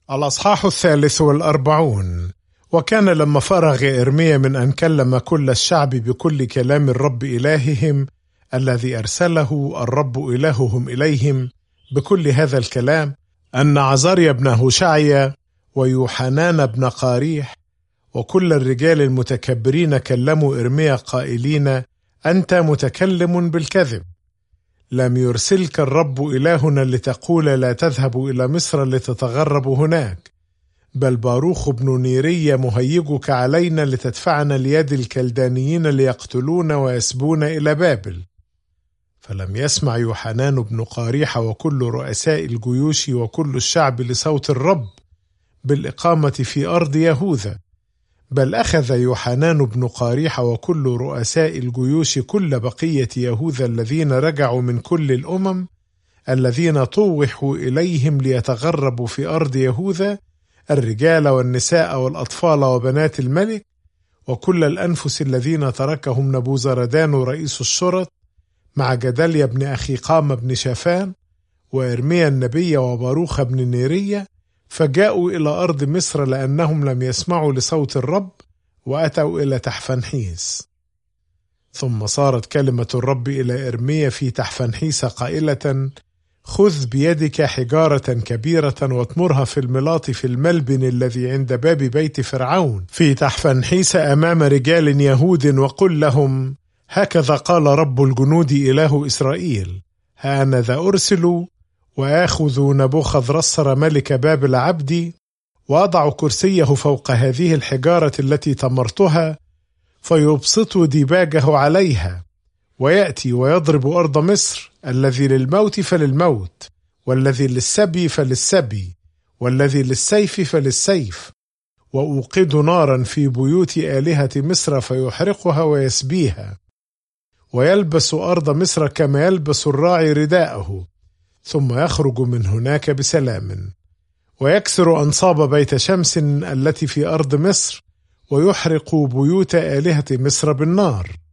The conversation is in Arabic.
الأصحاح 43. وكان لما فرغ إرميا من أن كلم كل الشعب بكل كلام الرب إلههم الذي أرسله الرب إلههم إليهم بكل هذا الكلام، أن عزريا بن هوشعيا ويوحنان بن قاريح وكل الرجال المتكبرين كلموا إرميا قائلين: أنت متكلم بالكذب، لم يرسلك الرب إلهنا لتقول لا تذهب إلى مصر لتتغرب هناك، بل باروخ بن نيرية مهيجك علينا لتدفعنا ليد الكلدانيين ليقتلون ويسبون إلى بابل. فلم يسمع يوحنان بن قاريح وكل رؤساء الجيوش وكل الشعب لصوت الرب بالإقامة في أرض يهوذا، بل أخذ يوحنان بن قاريح وكل رؤساء الجيوش كل بقية يهوذا الذين رجعوا من كل الأمم الذين طوحوا إليهم ليتغربوا في أرض يهوذا، الرجال والنساء والأطفال وبنات الملك وكل الأنفس الذين تركهم نبوزردان رئيس الشرط مع جدليا بن أخيقام بن شافان وإرميا النبي وباروخ بن نيرية، فجاءوا إلى أرض مصر لأنهم لم يسمعوا لصوت الرب وأتوا إلى تحفنحيس. ثم صارت كلمة الرب إلى إرميا في تحفنحيس قائلة: خذ بيدك حجارة كبيرة واطمرها في الملاط في الملبن الذي عند باب بيت فرعون في تحفنحيس أمام رجال يهود، وقل لهم: هكذا قال رب الجنود إله إسرائيل، ها أنا ذا أرسل وآخذ نبوخذرصر ملك بابل عبدي وأضع كرسيه فوق هذه الحجارة التي تمرتها، فيبسط ديباجه عليها، ويأتي ويضرب أرض مصر، الذي للموت فللموت، والذي للسبي فللسبي، والذي للسيف فللسيف، وأوقد نارا في بيوت آلهة مصر فيحرقها ويسبيها، ويلبس أرض مصر كما يلبس الراعي رداءه، ثم يخرج من هناك بسلام، ويكسر أنصاب بيت شمس التي في أرض مصر، ويحرق بيوت آلهة مصر بالنار.